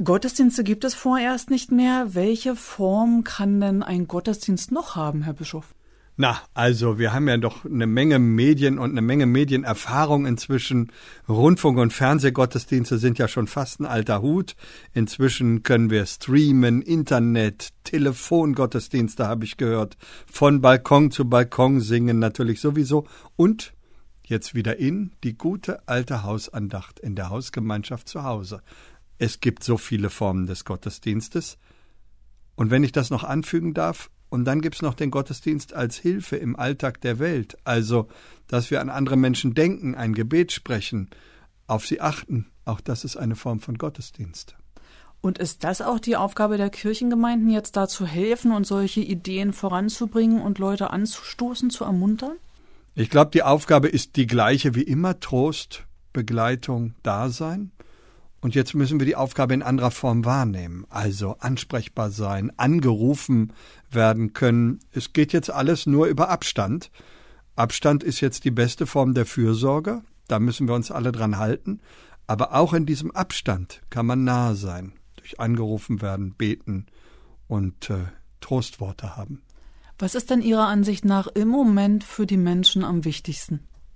Gottesdienste gibt es vorerst nicht mehr. Welche Form kann denn ein Gottesdienst noch haben, Herr Bischof? Na, also wir haben ja doch eine Menge Medien und eine Menge Medienerfahrung inzwischen. Rundfunk- und Fernsehgottesdienste sind ja schon fast ein alter Hut. Inzwischen können wir streamen, Internet, Telefongottesdienste habe ich gehört, von Balkon zu Balkon singen natürlich sowieso. Und jetzt wieder die gute alte Hausandacht in der Hausgemeinschaft zu Hause. Es gibt so viele Formen des Gottesdienstes. Und wenn ich das noch anfügen darf, und dann gibt's noch den Gottesdienst als Hilfe im Alltag der Welt, also dass wir an andere Menschen denken, ein Gebet sprechen, auf sie achten, auch das ist eine Form von Gottesdienst. Und ist das auch die Aufgabe der Kirchengemeinden, jetzt da zu helfen und solche Ideen voranzubringen und Leute anzustoßen, zu ermuntern? Ich glaube, die Aufgabe ist die gleiche wie immer, Trost, Begleitung, Dasein. Und jetzt müssen wir die Aufgabe in anderer Form wahrnehmen, also ansprechbar sein, angerufen werden können. Es geht jetzt alles nur über Abstand. Abstand ist jetzt die beste Form der Fürsorge, da müssen wir uns alle dran halten. Aber auch in diesem Abstand kann man nahe sein, durch angerufen werden, beten und Trostworte haben. Was ist denn Ihrer Ansicht nach im Moment für die Menschen am wichtigsten?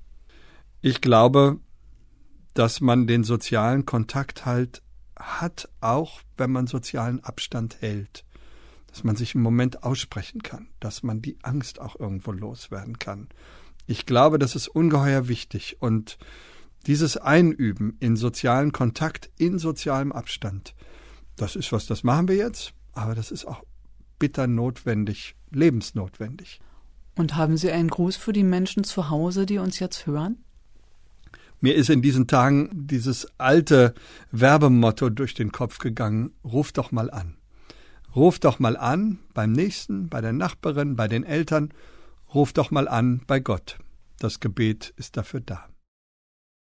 Ich glaube, dass man den sozialen Kontakt halt hat, auch wenn man sozialen Abstand hält. Dass man sich im Moment aussprechen kann, dass man die Angst auch irgendwo loswerden kann. Ich glaube, das ist ungeheuer wichtig. Und dieses Einüben in sozialen Kontakt, in sozialem Abstand, das machen wir jetzt, aber das ist auch bitter notwendig, lebensnotwendig. Und haben Sie einen Gruß für die Menschen zu Hause, die uns jetzt hören? Mir ist in diesen Tagen dieses alte Werbemotto durch den Kopf gegangen, ruf doch mal an. Ruf doch mal an beim Nächsten, bei der Nachbarin, bei den Eltern, ruf doch mal an bei Gott. Das Gebet ist dafür da.